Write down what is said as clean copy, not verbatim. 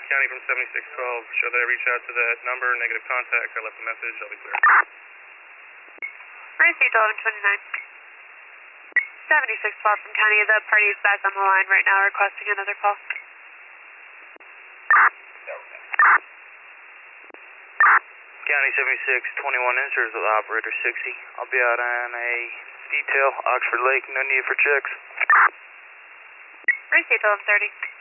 County from 7612. Should I reach out to that number? Negative contact. I left a message. I'll be clear. Received 1129. 7612 from County. The party is back on the line right now requesting another call. County 7621 insert with operator 60. I'll be out on a detail, Oxford Lake, no need for checks. Received 1130.